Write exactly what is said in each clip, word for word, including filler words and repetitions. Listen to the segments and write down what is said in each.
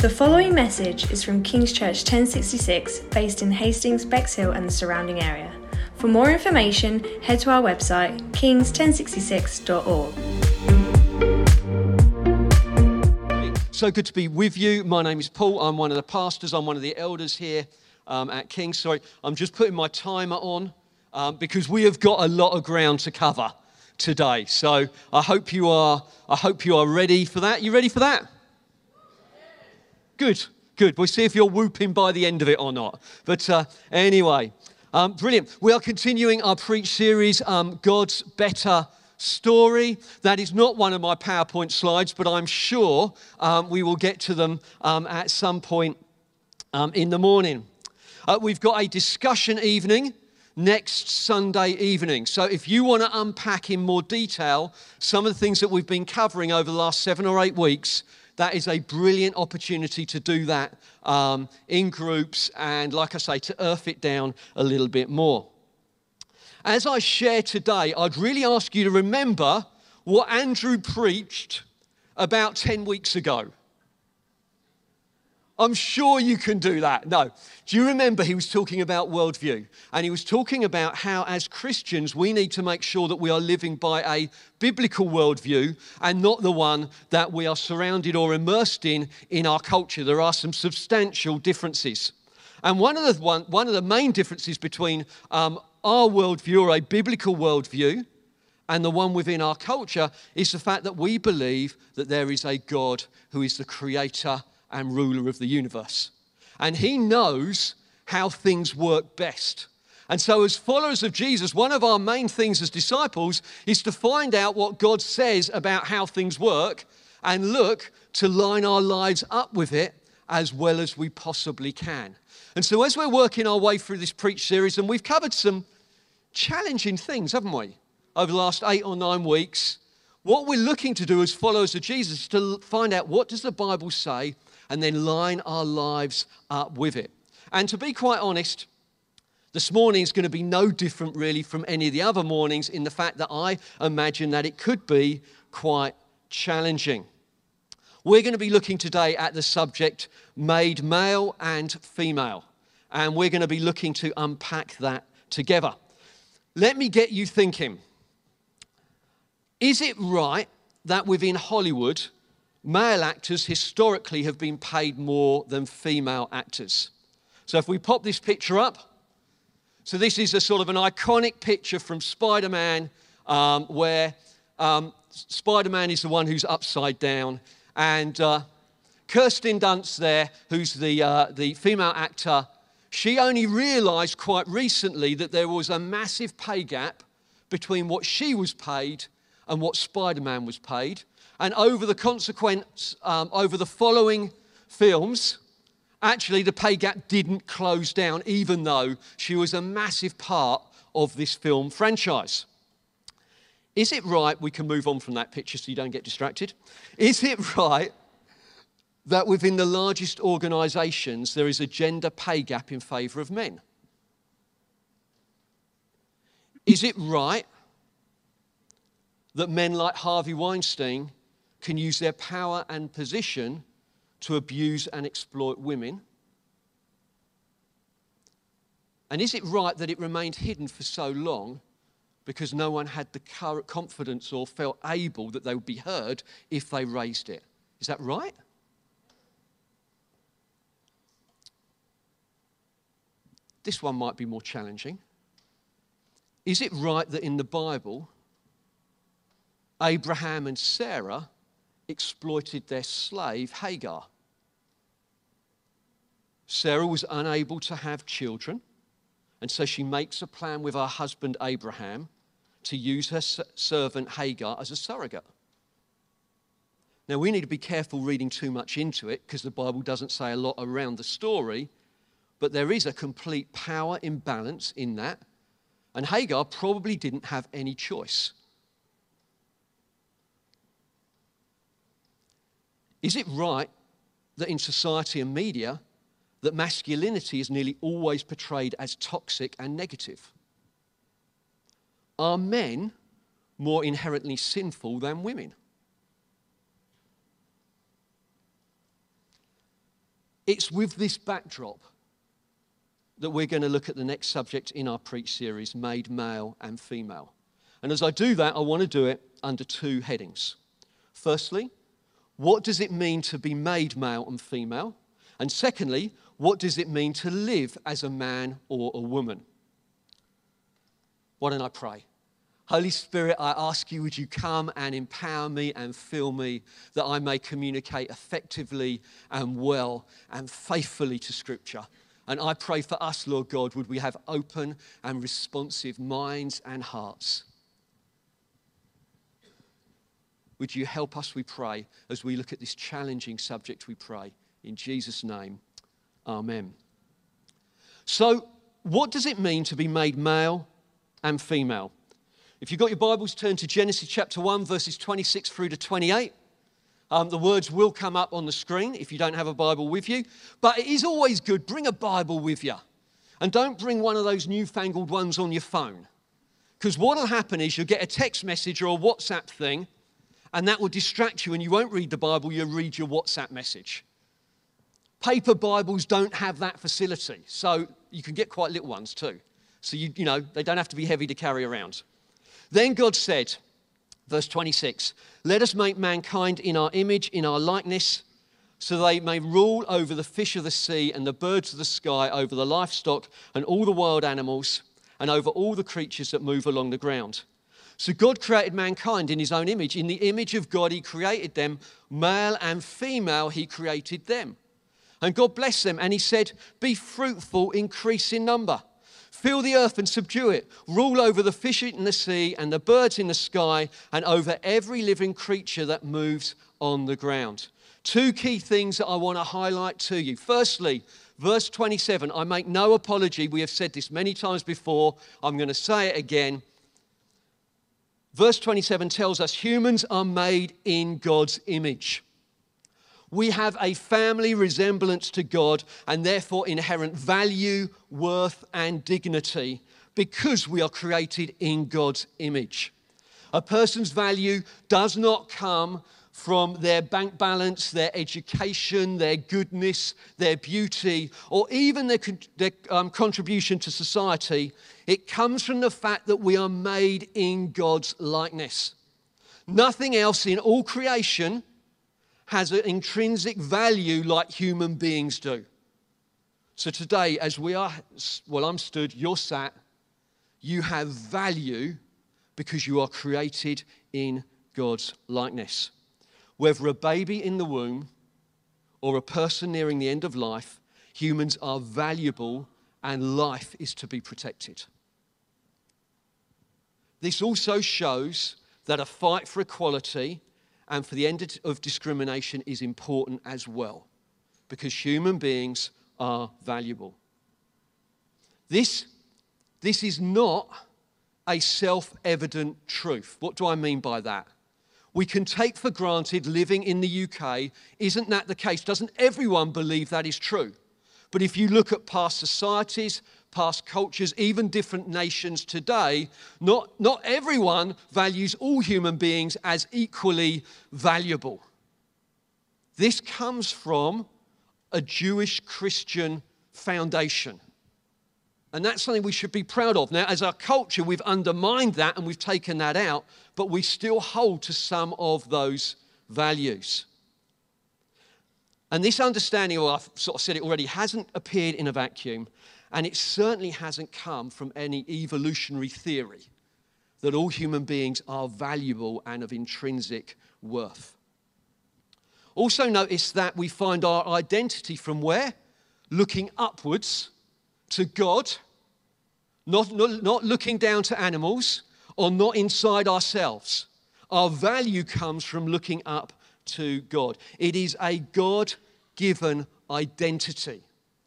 The following message is from King's Church ten sixty-six, based in Hastings, Bexhill and the surrounding area. For more information, head to our website, kings ten sixty-six dot org. So good to be with you. My name is Paul. I'm one of the pastors. I'm one of the elders here um, at King's. Sorry, I'm just putting my timer on um, because we have got a lot of ground to cover today. So I hope you are. I hope you are ready for that. You ready for that? Good, good. We'll see if you're whooping by the end of it or not. But uh, anyway, um, brilliant. We are continuing our preach series, um, God's Better Story. That is not one of my PowerPoint slides, but I'm sure um, we will get to them um, at some point um, in the morning. Uh, we've got a discussion evening next Sunday evening. So if you want to unpack in more detail some of the things that we've been covering over the last seven or eight weeks, that is a brilliant opportunity to do that um, in groups and, like I say, to earth it down a little bit more. As I share today, I'd really ask you to remember what Andrew preached about ten weeks ago. I'm sure you can do that. No. Do you remember he was talking about worldview? And he was talking about how, as Christians, we need to make sure that we are living by a biblical worldview and not the one that we are surrounded or immersed in in our culture. There are some substantial differences. And one of the, one, one of the main differences between um, our worldview, or a biblical worldview, and the one within our culture is the fact that we believe that there is a God who is the creator and ruler of the universe. And he knows how things work best. And so as followers of Jesus, one of our main things as disciples is to find out what God says about how things work and look to line our lives up with it as well as we possibly can. And so as we're working our way through this preach series, and we've covered some challenging things, haven't we, over the last eight or nine weeks, what we're looking to do as followers of Jesus is to find out what does the Bible say and then line our lives up with it. And to be quite honest, this morning is going to be no different really from any of the other mornings in the fact that I imagine that it could be quite challenging. We're going to be looking today at the subject made male and female, and we're going to be looking to unpack that together. Let me get you thinking. Is it right that within Hollywood, male actors historically have been paid more than female actors? So if we pop this picture up, so this is a sort of an iconic picture from Spider-Man um, where um, Spider-Man is the one who's upside down, and uh, Kirsten Dunst there, who's the, uh, the female actor, she only realised quite recently that there was a massive pay gap between what she was paid and what Spider-Man was paid. And over the consequence, um, over the following films, actually the pay gap didn't close down, even though she was a massive part of this film franchise. Is it right, we can move on from that picture so you don't get distracted. Is it right that within the largest organisations there is a gender pay gap in favour of men? Is it right that men like Harvey Weinstein can use their power and position to abuse and exploit women? And is it right that it remained hidden for so long because no one had the confidence or felt able that they would be heard if they raised it? Is that right? This one might be more challenging. Is it right that in the Bible, Abraham and Sarah exploited their slave Hagar? Sarah was unable to have children, and so she makes a plan with her husband Abraham to use her servant Hagar as a surrogate. Now, we need to be careful reading too much into it because the Bible doesn't say a lot around the story, but there is a complete power imbalance in that, and Hagar probably didn't have any choice. Is it right that in society and media that masculinity is nearly always portrayed as toxic and negative? Are men more inherently sinful than women? it's with this backdrop that we're going to look at the next subject in our preach series, Made Male and Female. And as I do that, I want to do it under two headings. Firstly, what does it mean to be made male and female? And secondly, what does it mean to live as a man or a woman? Why don't I pray? Holy Spirit, I ask you, would you come and empower me and fill me that I may communicate effectively and well and faithfully to Scripture. And I pray for us, Lord God, would we have open and responsive minds and hearts. Would you help us, we pray, as we look at this challenging subject, we pray. In Jesus' name, amen. So, what does it mean to be made male and female? If you've got your Bibles, turn to Genesis chapter one, verses twenty-six through to twenty-eight. Um, the words will come up on the screen if you don't have a Bible with you. But it is always good, bring a Bible with you. And don't bring one of those newfangled ones on your phone. Because what will happen is you'll get a text message or a WhatsApp thing, and that will distract you and you won't read the Bible, you'll read your WhatsApp message. Paper Bibles don't have that facility, so you can get quite little ones too. So, you, you know, they don't have to be heavy to carry around. Then God said, verse twenty-six, let us make mankind in our image, in our likeness, so they may rule over the fish of the sea and the birds of the sky, over the livestock and all the wild animals, and over all the creatures that move along the ground. So God created mankind in his own image. In the image of God, he created them. Male and female, he created them. And God blessed them, and he said, be fruitful, increase in number. Fill the earth and subdue it. Rule over the fish in the sea and the birds in the sky and over every living creature that moves on the ground. Two key things that I want to highlight to you. Firstly, verse twenty-seven, I make no apology. We have said this many times before. I'm going to say it again. Verse twenty-seven tells us humans are made in God's image. We have a family resemblance to God and therefore inherent value, worth, and dignity because we are created in God's image. A person's value does not come from their bank balance, their education, their goodness, their beauty, or even their, their um, contribution to society. It comes from the fact that we are made in God's likeness. Nothing else in all creation has an intrinsic value like human beings do. So today, as we are, well, I'm stood, you're sat, you have value because you are created in God's likeness. Whether a baby in the womb or a person nearing the end of life, humans are valuable and life is to be protected. This also shows that a fight for equality and for the end of discrimination is important as well, because human beings are valuable. This, this is not a self-evident truth. What do I mean by that? We can take for granted living in the U K. Isn't that the case? Doesn't everyone believe that is true? But if you look at past societies, past cultures, even different nations today, not, not everyone values all human beings as equally valuable. This comes from a Jewish Christian foundation. And that's something we should be proud of. Now, as our culture, we've undermined that and we've taken that out, but we still hold to some of those values. And this understanding, well, I've sort of said it already, hasn't appeared in a vacuum, and it certainly hasn't come from any evolutionary theory that all human beings are valuable and of intrinsic worth. Also notice that we find our identity from where? Looking upwards to God, not, not, not looking down to animals or not inside ourselves. Our value comes from looking up to God. It is a God-given identity.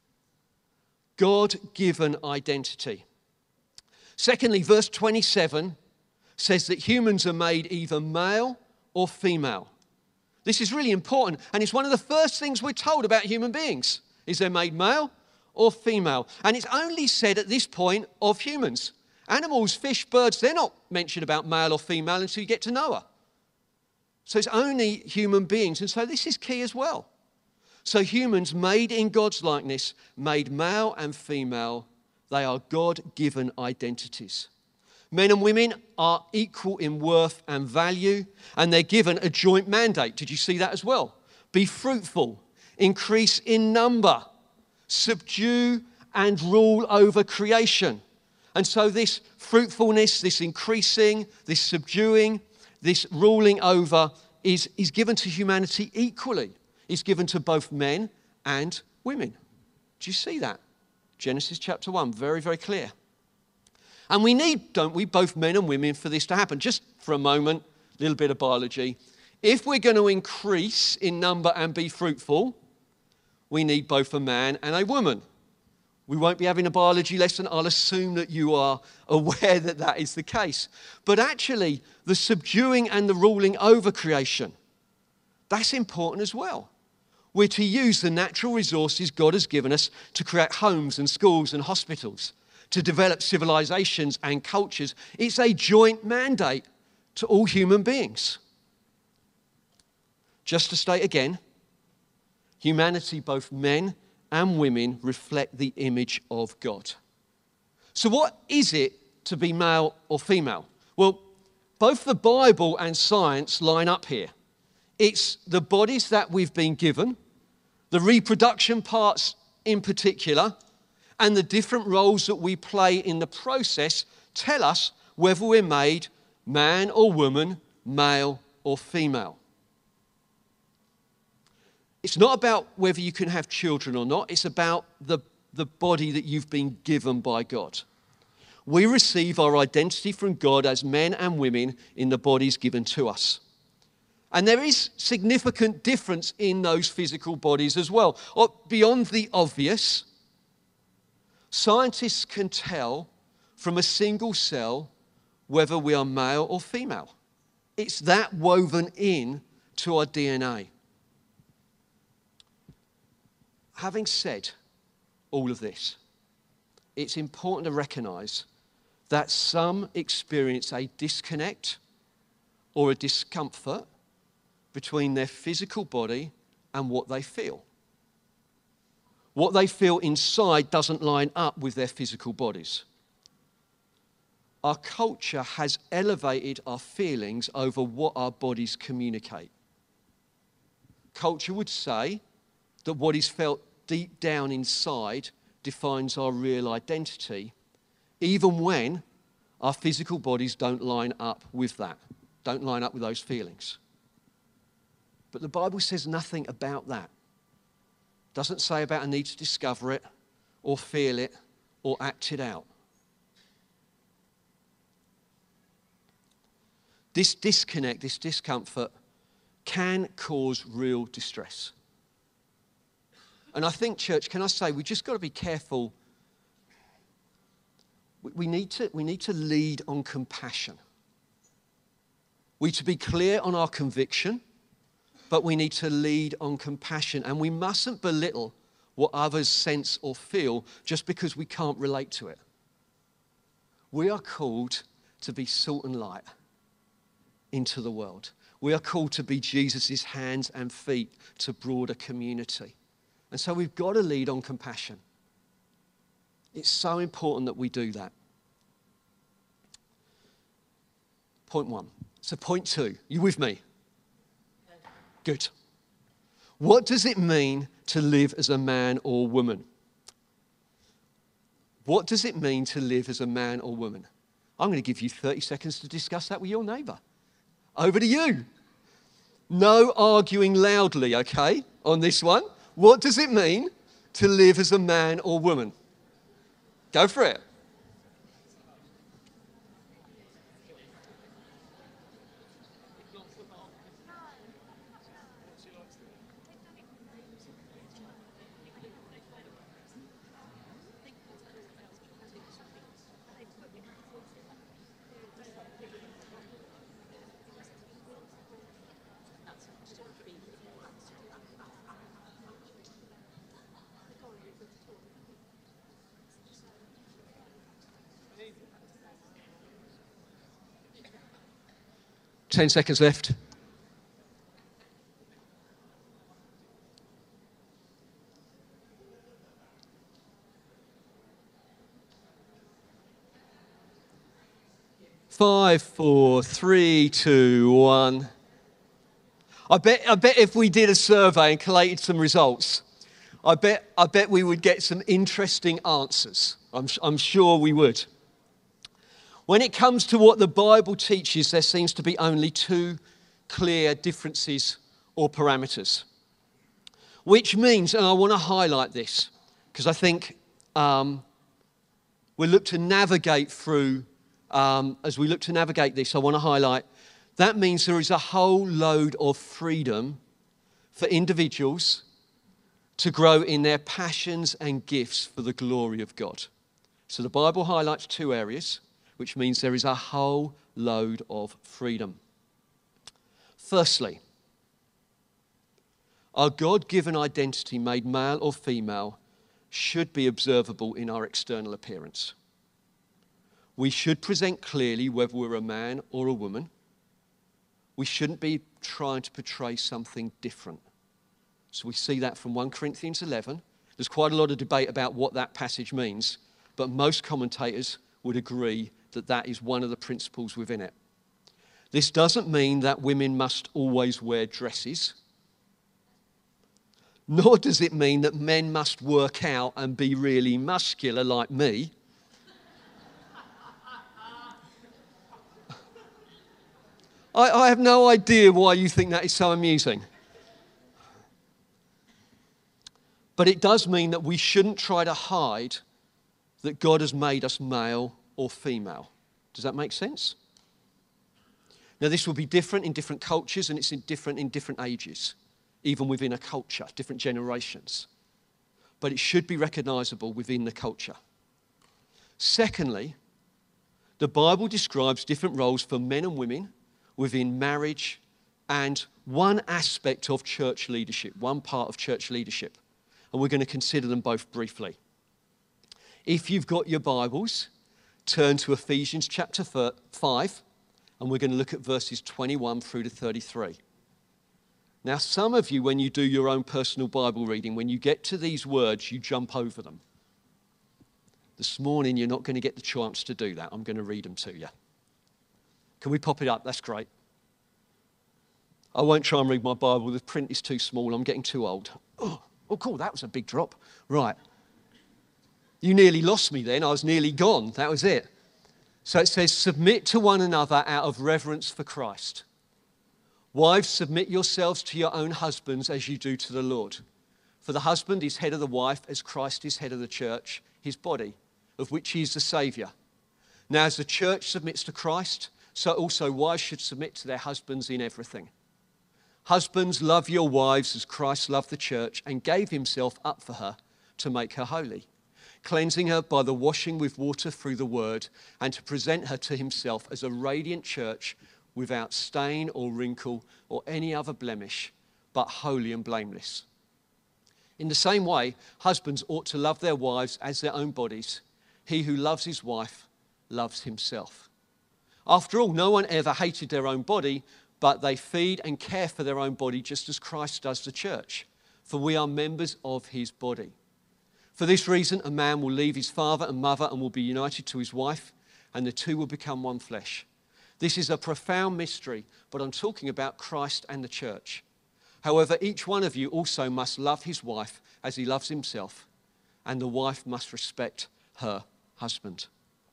God-given identity. Secondly, verse twenty-seven says that humans are made either male or female. This is really important, and it's one of the first things we're told about human beings, is they're made male or female. And it's only said at this point of humans. Animals, fish, birds, they're not mentioned about male or female until you get to Noah. So it's only human beings, and so this is key as well. So humans made in God's likeness, made male and female, they are God-given identities. Men and women are equal in worth and value, and they're given a joint mandate. Did you see that as well? Be fruitful, increase in number, subdue and rule over creation. And so this fruitfulness, this increasing, this subduing, this ruling over is, is given to humanity equally. It's given to both men and women. Do you see that? Genesis chapter one, very, very clear. And we need, don't we, both men and women for this to happen. Just for a moment, a little bit of biology. If we're going to increase in number and be fruitful, we need both a man and a woman. We won't be having a biology lesson. I'll assume that you are aware that that is the case. But actually, the subduing and the ruling over creation, that's important as well. We're to use the natural resources God has given us to create homes and schools and hospitals, to develop civilizations and cultures. It's a joint mandate to all human beings. Just to state again, humanity, both men and women, reflect the image of God. So what is it to be male or female? Well, both the Bible and science line up here. It's the bodies that we've been given, the reproduction parts in particular, and the different roles that we play in the process tell us whether we're made man or woman, male or female. It's not about whether you can have children or not. It's about the, the body that you've been given by God. We receive our identity from God as men and women in the bodies given to us. And there is significant difference in those physical bodies as well. Or beyond the obvious, scientists can tell from a single cell whether we are male or female. It's that woven in to our D N A. Having said all of this, it's important to recognize that some experience a disconnect or a discomfort between their physical body and what they feel. What they feel inside doesn't line up with their physical bodies. Our culture has elevated our feelings over what our bodies communicate. Culture would say that what is felt deep down inside defines our real identity, even when our physical bodies don't line up with that, don't line up with those feelings. But the Bible says nothing about that. It doesn't say about a need to discover it or feel it or act it out. This disconnect, this discomfort can cause real distress. And I think, church, can I say, we've just got to be careful. We need to, we need to lead on compassion. We need to be clear on our conviction, but we need to lead on compassion. And we mustn't belittle what others sense or feel just because we can't relate to it. We are called to be salt and light into the world. We are called to be Jesus' hands and feet to broader community. And so we've got to lead on compassion. It's so important that we do that. Point one. So point two. You with me? Good. What does it mean to live as a man or woman? What does it mean to live as a man or woman? I'm going to give you thirty seconds to discuss that with your neighbour. Over to you. No arguing loudly, okay, on this one. What does it mean to live as a man or woman? Go for it. Ten seconds left. Five, four, three, two, one. I bet, I bet if we did a survey and collated some results, I bet, I bet we would get some interesting answers. I'm, I'm sure we would. When it comes to what the Bible teaches, there seems to be only two clear differences or parameters. Which means, and I want to highlight this, because I think um, we'll look to navigate through, um, as we look to navigate this, I want to highlight, that means there is a whole load of freedom for individuals to grow in their passions and gifts for the glory of God. So the Bible highlights two areas, which means there is a whole load of freedom. Firstly, our God-given identity, made male or female, should be observable in our external appearance. We should present clearly whether we're a man or a woman. We shouldn't be trying to portray something different. So we see that from First Corinthians eleven. There's quite a lot of debate about what that passage means, but most commentators would agree that that is one of the principles within it. This doesn't mean that women must always wear dresses, nor does it mean that men must work out and be really muscular like me. I, I have no idea why you think that is so amusing. But it does mean that we shouldn't try to hide that God has made us male or female. Does that make sense? Now, this will be different in different cultures, and it's in different in different ages, even within a culture, different generations. But it should be recognizable within the culture. Secondly, the Bible describes different roles for men and women within marriage and one aspect of church leadership, one part of church leadership. And we're going to consider them both briefly. If you've got your Bibles, turn to Ephesians chapter five, and we're going to look at verses twenty-one through to thirty-three. Now, some of you, when you do your own personal Bible reading, when you get to these words, you jump over them. This morning, you're not going to get the chance to do that. I'm going to read them to you. Can we pop it up? That's great. I won't try and read my Bible. The print is too small. I'm getting too old. Oh, oh cool. That was a big drop. Right. You nearly lost me then. I was nearly gone. That was it. So it says, submit to one another out of reverence for Christ. Wives, submit yourselves to your own husbands as you do to the Lord. For the husband is head of the wife as Christ is head of the church, his body, of which he is the Saviour. Now as the church submits to Christ, so also wives should submit to their husbands in everything. Husbands, love your wives as Christ loved the church and gave himself up for her to make her holy, cleansing her by the washing with water through the word, and to present her to himself as a radiant church without stain or wrinkle or any other blemish, but holy and blameless. In the same way, husbands ought to love their wives as their own bodies. He who loves his wife loves himself. After all, no one ever hated their own body, but they feed and care for their own body just as Christ does the church, for we are members of his body. For this reason, a man will leave his father and mother and will be united to his wife, and the two will become one flesh. This is a profound mystery, but I'm talking about Christ and the church. However, each one of you also must love his wife as he loves himself, and the wife must respect her husband.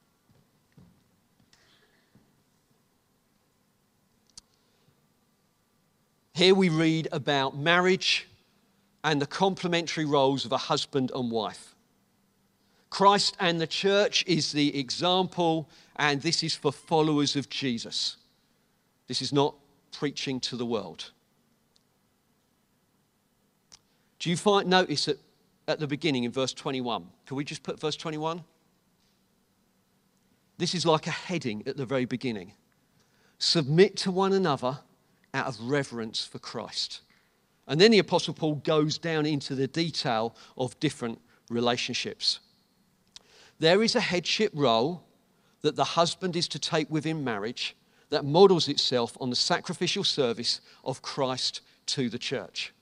Here we read about marriage and the complementary roles of a husband and wife. Christ and the church is the example, and this is for followers of Jesus. This is not preaching to the world. Do you find notice at, at the beginning in verse twenty-one? Can we just put verse twenty-one? This is like a heading at the very beginning. Submit to one another out of reverence for Christ. And then the Apostle Paul goes down into the detail of different relationships. There is a headship role that the husband is to take within marriage that models itself on the sacrificial service of Christ to the church.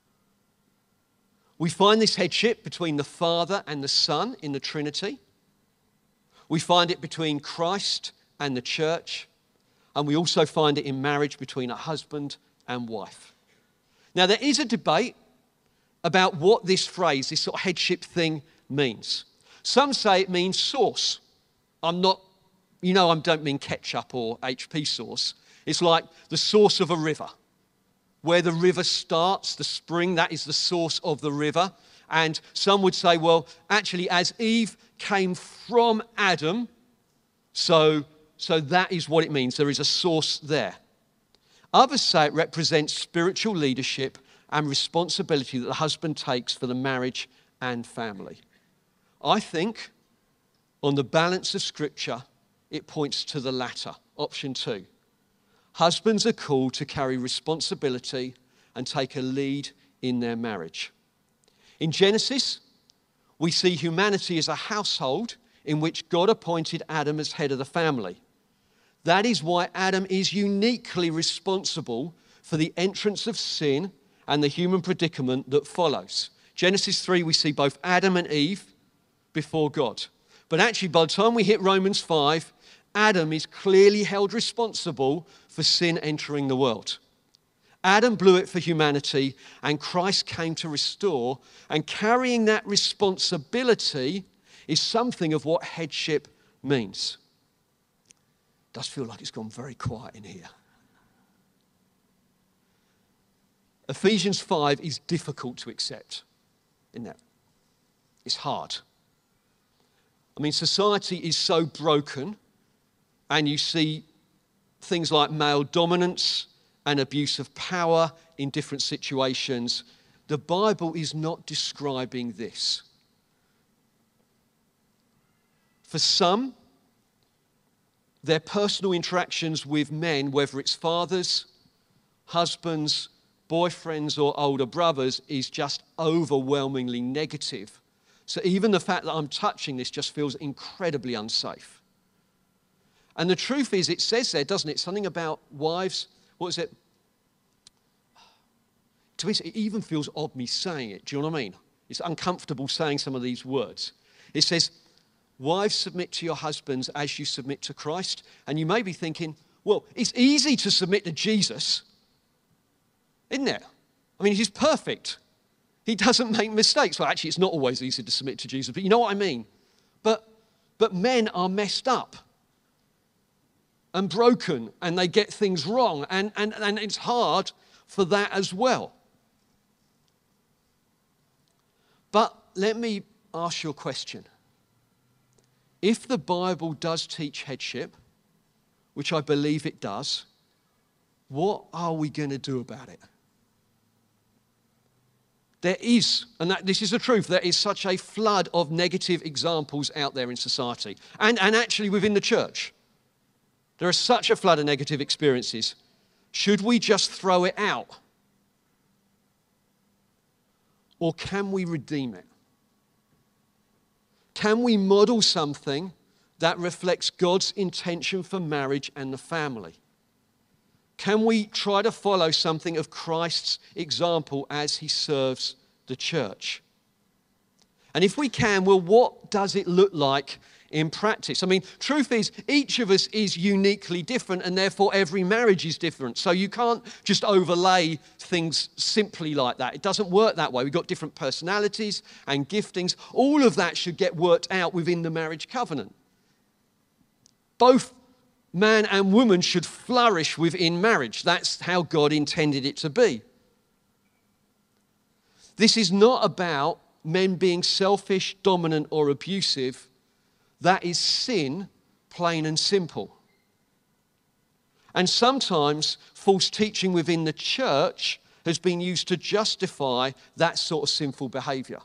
We find this headship between the Father and the Son in the Trinity. We find it between Christ and the church. And we also find it in marriage between a husband and wife. Now, there is a debate about what this phrase, this sort of headship thing, means. Some say it means source. I'm not, you know, I don't mean ketchup or H P sauce. It's like the source of a river. Where the river starts, the spring, that is the source of the river. And some would say, well, actually, as Eve came from Adam, so, so that is what it means. There is a source there. Others say it represents spiritual leadership and responsibility that the husband takes for the marriage and family. I think, on the balance of Scripture, it points to the latter, option two. Husbands are called to carry responsibility and take a lead in their marriage. In Genesis, we see humanity as a household in which God appointed Adam as head of the family. That is why Adam is uniquely responsible for the entrance of sin and the human predicament that follows. Genesis three, we see both Adam and Eve before God. But actually, by the time we hit Romans five, Adam is clearly held responsible for sin entering the world. Adam blew it for humanity, and Christ came to restore. And carrying that responsibility is something of what headship means. It does feel like it's gone very quiet in here. Ephesians five is difficult to accept, isn't it? It's hard. I mean, society is so broken, and you see things like male dominance and abuse of power in different situations. The Bible is not describing this. For some, their personal interactions with men, whether it's fathers, husbands, boyfriends, or older brothers, is just overwhelmingly negative. So even the fact that I'm touching this just feels incredibly unsafe. And the truth is, it says there, doesn't it, something about wives. What is it? To me, it even feels odd me saying it. Do you know what I mean? It's uncomfortable saying some of these words. It says, wives, submit to your husbands as you submit to Christ. And you may be thinking, well, it's easy to submit to Jesus, isn't it? I mean, he's perfect. He doesn't make mistakes. Well, actually, it's not always easy to submit to Jesus, but you know what I mean. But, but men are messed up and broken, and they get things wrong, and, and, and it's hard for that as well. But let me ask you a question. If the Bible does teach headship, which I believe it does, what are we going to do about it? There is, and that, this is the truth, there is such a flood of negative examples out there in society, and, and actually within the church. There is such a flood of negative experiences. Should we just throw it out? Or can we redeem it? Can we model something that reflects God's intention for marriage and the family? Can we try to follow something of Christ's example as he serves the church? And if we can, well, what does it look like in practice? I mean, truth is, each of us is uniquely different, and therefore every marriage is different. So you can't just overlay things simply like that. It doesn't work that way. We've got different personalities and giftings. All of that should get worked out within the marriage covenant. Both man and woman should flourish within marriage. That's how God intended it to be. This is not about men being selfish, dominant, or abusive. That is sin, plain and simple. And sometimes false teaching within the church has been used to justify that sort of sinful behavior.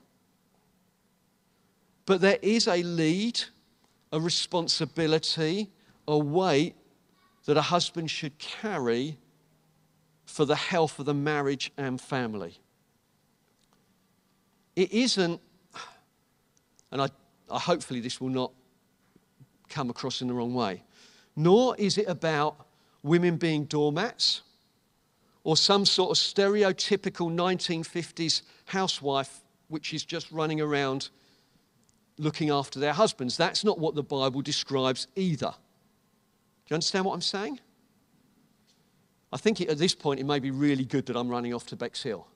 But there is a lead, a responsibility, a weight that a husband should carry for the health of the marriage and family. It isn't, and I, I hopefully this will not come across in the wrong way, nor is it about women being doormats or some sort of stereotypical nineteen fifties housewife which is just running around looking after their husbands. That's not what the Bible describes either. you understand what I'm saying? I think it, at this point it may be really good that I'm running off to Bexhill.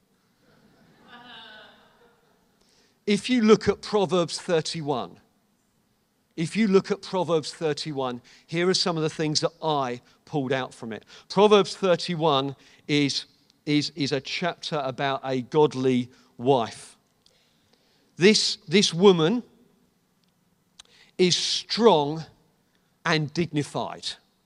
If you look at Proverbs thirty-one, if you look at Proverbs thirty-one, here are some of the things that I pulled out from it. Proverbs thirty-one is, is, is a chapter about a godly wife. This, this woman is strong and dignified.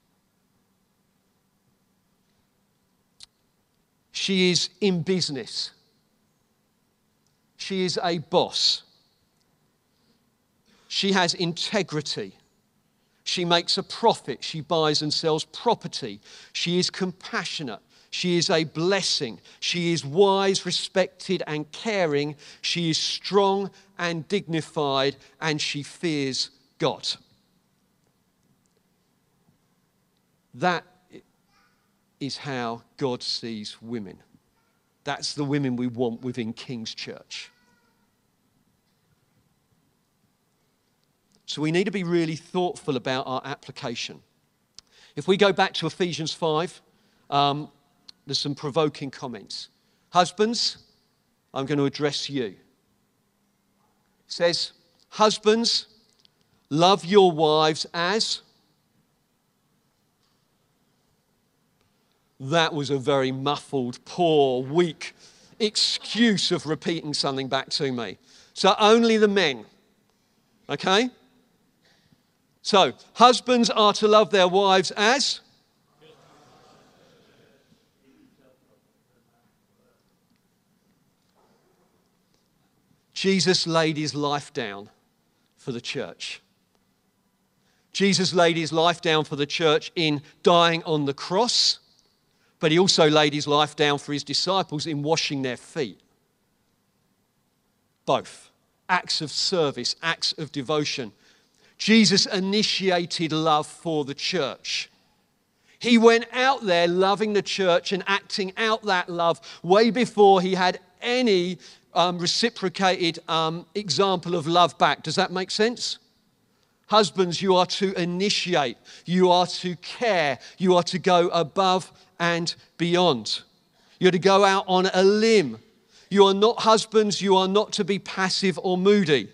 She is in business. She is a boss. She has integrity. She makes a profit. She buys and sells property. She is compassionate. She is a blessing. She is wise, respected, and caring. She is strong and dignified, and she fears God. That is how God sees women. That's the women we want within King's Church. So we need to be really thoughtful about our application. If we go back to Ephesians five, um, there's some provoking comments. Husbands, I'm going to address you. It says, husbands, love your wives as... That was a very muffled, poor, weak excuse of repeating something back to me. So only the men, okay? So, husbands are to love their wives as? Jesus laid his life down for the church. Jesus laid his life down for the church in dying on the cross, but he also laid his life down for his disciples in washing their feet. Both. Acts of service, acts of devotion. Jesus initiated love for the church. He went out there loving the church and acting out that love way before he had any um, reciprocated um, example of love back. Does that make sense? Husbands, you are to initiate. You are to care. You are to go above and beyond. You're to go out on a limb. You are not husbands. You are not to be passive or moody.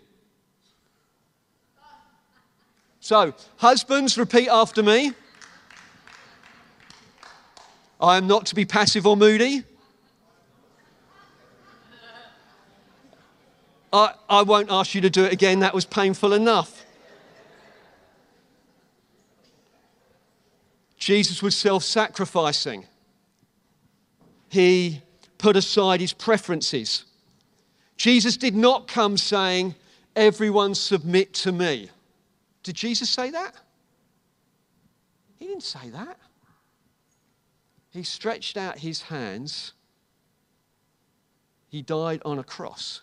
So, husbands, repeat after me. I am not to be passive or moody. I, I won't ask you to do it again. That was painful enough. Jesus was self-sacrificing. He put aside his preferences. Jesus did not come saying, everyone submit to me. Did Jesus say that? He didn't say that. He stretched out his hands. He died on a cross.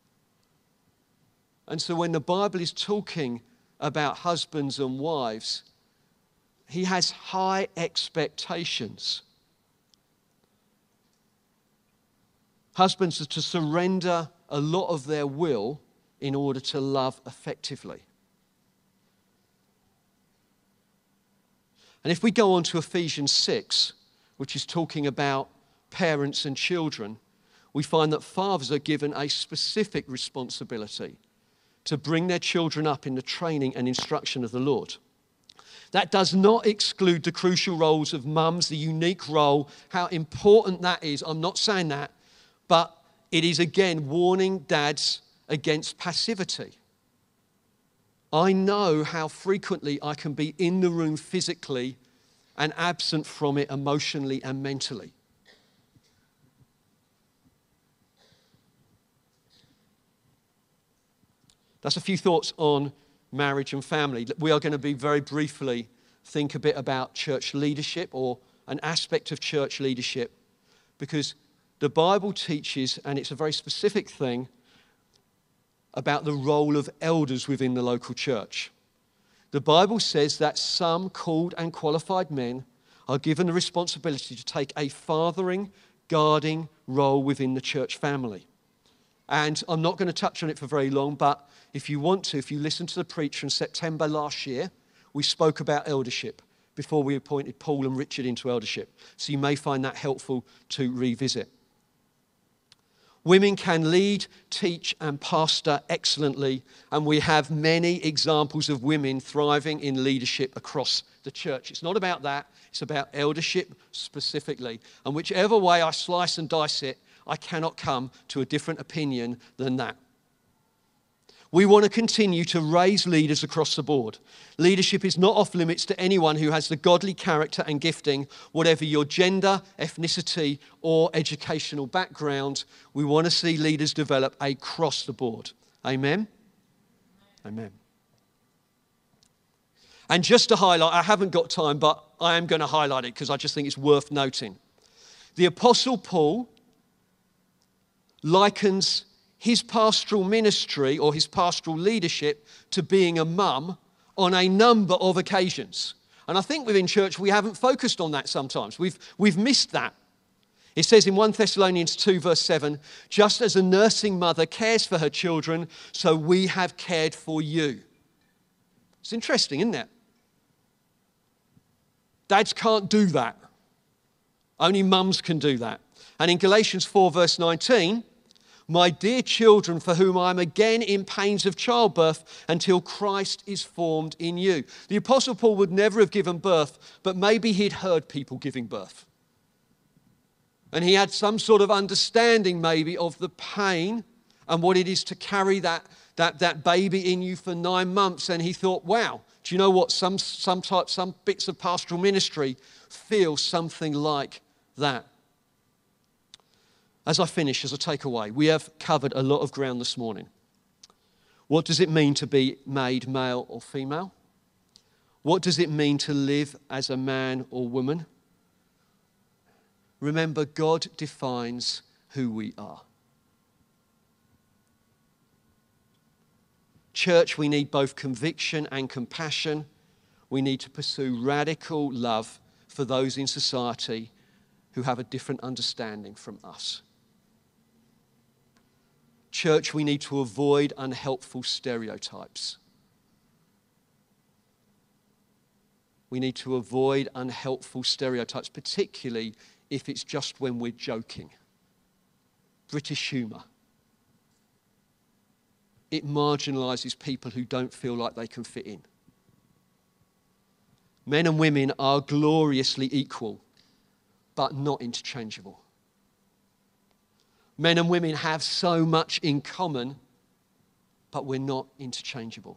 And so when the Bible is talking about husbands and wives, he has high expectations. Husbands are to surrender a lot of their will in order to love effectively. And if we go on to Ephesians six, which is talking about parents and children, we find that fathers are given a specific responsibility to bring their children up in the training and instruction of the Lord. That does not exclude the crucial roles of mums, the unique role, how important that is. I'm not saying that, but it is again warning dads against passivity. I know how frequently I can be in the room physically and absent from it emotionally and mentally. That's a few thoughts on marriage and family. We are going to be very briefly think a bit about church leadership or an aspect of church leadership, because the Bible teaches, and it's a very specific thing, about the role of elders within the local church. The Bible says that some called and qualified men are given the responsibility to take a fathering, guarding role within the church family. And I'm not going to touch on it for very long, but if you want to, if you listen to the preacher in September last year, we spoke about eldership, before we appointed Paul and Richard into eldership. So you may find that helpful to revisit. Women can lead, teach, and pastor excellently, and we have many examples of women thriving in leadership across the church. It's not about that, it's about eldership specifically. And whichever way I slice and dice it, I cannot come to a different opinion than that. We want to continue to raise leaders across the board. Leadership is not off limits to anyone who has the godly character and gifting, whatever your gender, ethnicity, or educational background. We want to see leaders develop across the board. Amen? Amen. And just to highlight, I haven't got time, but I am going to highlight it because I just think it's worth noting. The Apostle Paul likens his pastoral ministry or his pastoral leadership to being a mum on a number of occasions. And I think within church we haven't focused on that sometimes. We've, we've missed that. It says in First Thessalonians two verse seven, just as a nursing mother cares for her children, so we have cared for you. It's interesting, isn't it? Dads can't do that. Only mums can do that. And in Galatians four verse nineteen, my dear children, for whom I am again in pains of childbirth until Christ is formed in you. The Apostle Paul would never have given birth, but maybe he'd heard people giving birth. And he had some sort of understanding maybe of the pain and what it is to carry that, that, that baby in you for nine months. And he thought, wow, do you know what? Some, some, type, some bits of pastoral ministry feel something like that. As I finish, as I take away, we have covered a lot of ground this morning. What does it mean to be made male or female? What does it mean to live as a man or woman? Remember, God defines who we are. Church, we need both conviction and compassion. We need to pursue radical love for those in society who have a different understanding from us. Church, we need to avoid unhelpful stereotypes. We need to avoid unhelpful stereotypes, particularly if it's just when we're joking. British humour. It marginalises people who don't feel like they can fit in. Men and women are gloriously equal, but not interchangeable. Men and women have so much in common, but we're not interchangeable.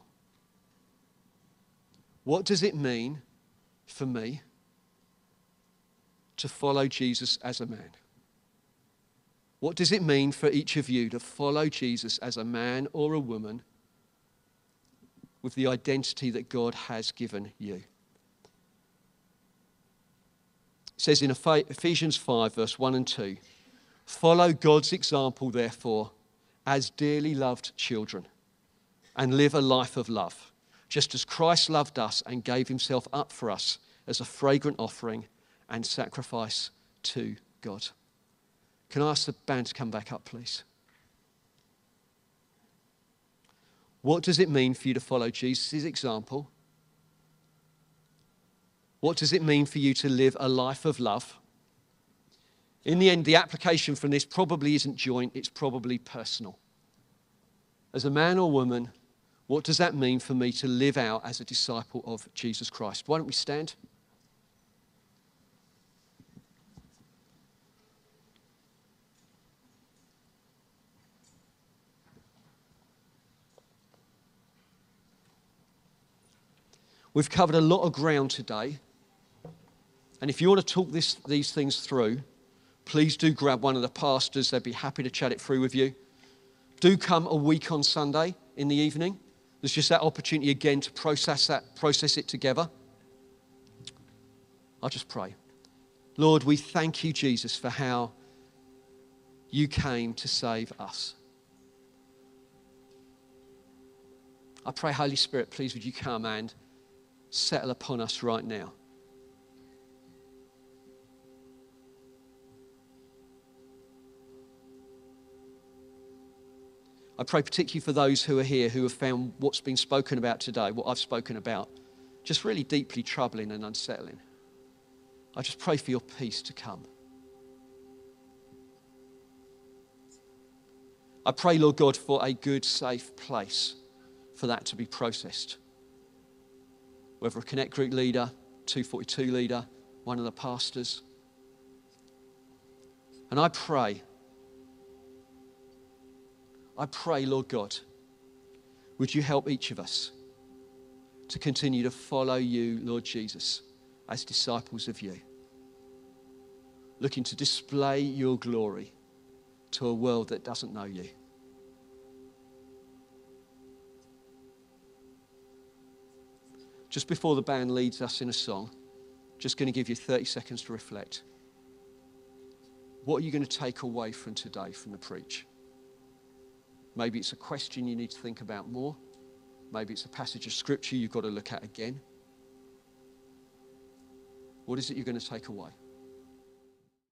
What does it mean for me to follow Jesus as a man? What does it mean for each of you to follow Jesus as a man or a woman with the identity that God has given you? It says in Ephesians five, verse one and two, follow God's example, therefore, as dearly loved children, and live a life of love, just as Christ loved us and gave himself up for us as a fragrant offering and sacrifice to God. Can I ask the band to come back up, please? What does it mean for you to follow Jesus' example? What does it mean for you to live a life of love? In the end, the application from this probably isn't joint, it's probably personal. As a man or woman, what does that mean for me to live out as a disciple of Jesus Christ? Why don't we stand? We've covered a lot of ground today. And if you want to talk this, these things through, please do grab one of the pastors. They'd be happy to chat it through with you. Do come a week on Sunday in the evening. There's just that opportunity again to process that, process it together. I'll just pray. Lord, we thank you, Jesus, for how you came to save us. I pray, Holy Spirit, please would you come and settle upon us right now. I pray particularly for those who are here who have found what's been spoken about today, what I've spoken about, just really deeply troubling and unsettling. I just pray for your peace to come. I pray, Lord God, for a good, safe place for that to be processed. Whether a Connect Group leader, two forty-two leader, one of the pastors. And I pray, I pray, Lord God, would you help each of us to continue to follow you, Lord Jesus, as disciples of you, looking to display your glory to a world that doesn't know you. Just before the band leads us in a song, just going to give you thirty seconds to reflect. What are you going to take away from today, from the preach? Maybe it's a question you need to think about more. Maybe it's a passage of scripture you've got to look at again. What is it you're going to take away?